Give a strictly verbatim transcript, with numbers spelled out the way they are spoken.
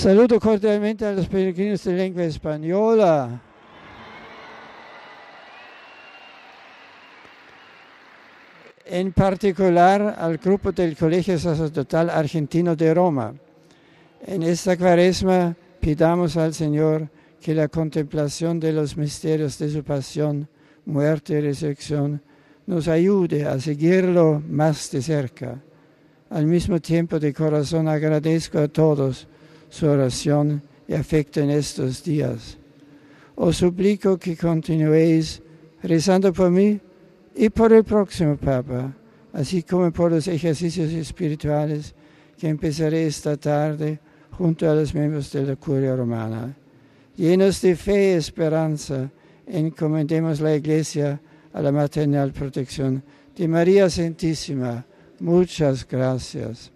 Saludo cordialmente a los peregrinos de lengua española. En particular al grupo del Colegio Sacerdotal Argentino de Roma. En esta Cuaresma pidamos al Señor que la contemplación de los misterios de su pasión, muerte y resurrección nos ayude a seguirlo más de cerca. Al mismo tiempo, de corazón agradezco a todos su oración y afecto en estos días. Os suplico que continuéis rezando por mí y por el próximo Papa, así como por los ejercicios espirituales que empezaré esta tarde junto a los miembros de la Curia Romana. Llenos de fe y esperanza, encomendemos la Iglesia a la maternal protección de María Santísima. Muchas gracias.